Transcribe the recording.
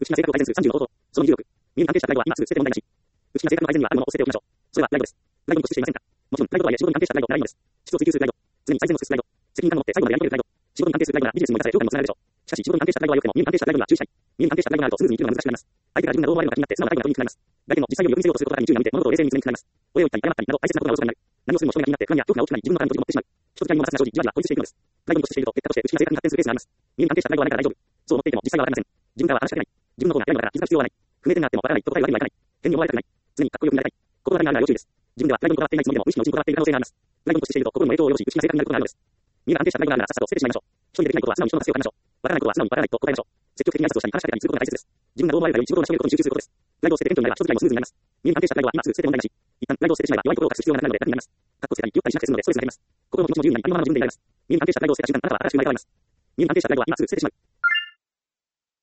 内気な性格を改善する30の方法。その26。身に関係したプライドは今すぐ捨てて問題なし。内気な性格の改善にはあるものを捨てておきましょう。それはプライドです。プライドに固執していませんか？もちろん、プライドとはいえ仕事に関係したプライドならいいのです。質を追求するプライド。常に最善を尽くすプライド。責任感を持って最後までやり遂げるプライド。仕事に関係するプライドならビジネスにも活かされ、評価にもつながるでしょう。しかし、仕事に関係したプライドは良くても、身に関係したプライドには注意したい。身に関係したプライドがあるとスムーズに生きるのが難しくなります。相手が自分がどう思われるのか気になって素直な態度が取りにくくなります。相手も実際よりよく見せようとすることがに注意が向いて、物事を冷静に見つめにくくなります。声を言ったり謝ったりなど大切なことがおろそかになる。何をするも人目が気になって不安や恐怖が大きくなり自分のターンの時を持ってしまう。一つ仮にもなさな生じ、じわじわ孤立していくのです。プライドに固執していると結果として内気な性格に発展するケースがあります。身に関係したプライドはないから大丈夫。そう思っていても実際はわかりません。自分からは話しかけない。自分の方が偉いのだから気づく必要はない。不明点があってもわからないと答えるわけにはいかない。変に思われたくない。常にかっこよくなりたい。心当たりがあるなら要注意です。自分ではプライドにこだわっていないつもりでも無意識のうちにこだわっている可能性があります。プライドに固執していると心にも影響を及ぼし、内気な性格になることがあるのです。身に関係したプライドがあるならさっさと捨ててしまいましょう。人にできないことは素直に人の助けを借りましょう。わからないことは素直にわからないと答えましょう。積極的に挨拶をしたり話しかけたりすることが大切です。自分がどう思われるかより仕事の仕事に集中することです。プライドを捨てて謙虚になれば人付き合いもスムーズになります。身に関係したプライドは今すぐ捨てて問題なし。一旦プライドを捨ててしまえば弱いところを隠す必要がなくなるので楽になります。かっこつけたり、酔ったりしなくて済むのでストレスが減ります。心も気持ちも自由になり、ありのままの自分でいられます。身に関係したプライドを捨てた瞬間、あなたは新しく生まれ変わります。身に関係したプライドは今すぐ捨ててしまう。